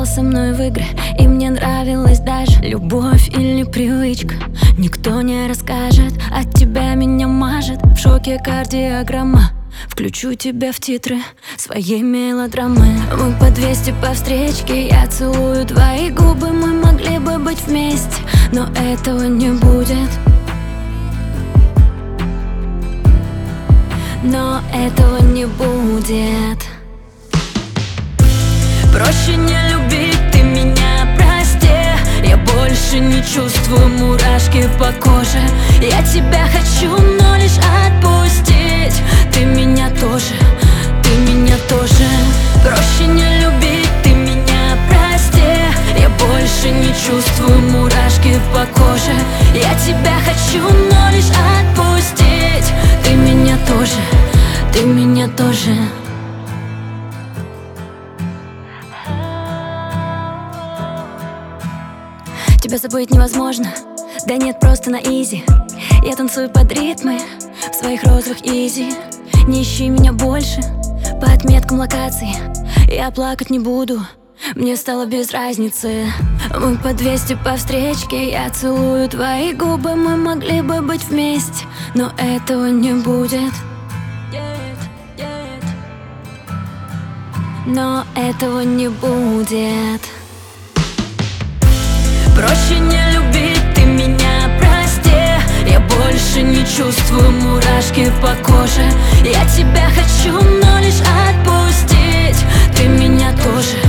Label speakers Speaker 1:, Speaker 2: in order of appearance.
Speaker 1: играл со мной в игры, и мне нравилась даже любовь или привычка. Никто не расскажет, от тебя меня мажет. В шоке кардиограмма, включу тебя в титры своей мелодрамы. Мы по 200 по встречке, я целую твои губы. Мы могли бы быть вместе, но этого не будет. Но этого не будет. Проще не любить, ты меня прости. Я больше не чувствую мурашки по коже. Я тебя хочу, но лишь отпустить. Ты меня тоже, ты меня тоже. Проще не любить, ты меня прости. Я больше не чувствую мурашки по коже. Я тебя хочу, но лишь отпустить. Ты меня тоже, ты меня тоже. Тебя забыть невозможно, да нет, просто на изи. Я танцую под ритмы в своих розовых изи. Не ищи меня больше по отметкам локаций. Я плакать не буду, мне стало без разницы. Мы по 200 по встречке, я целую твои губы. Мы могли бы быть вместе, но этого не будет. Но этого не будет. Проще не любить, ты меня прости. Я больше не чувствую мурашки по коже. Я тебя хочу, но лишь отпустить. Ты меня тоже,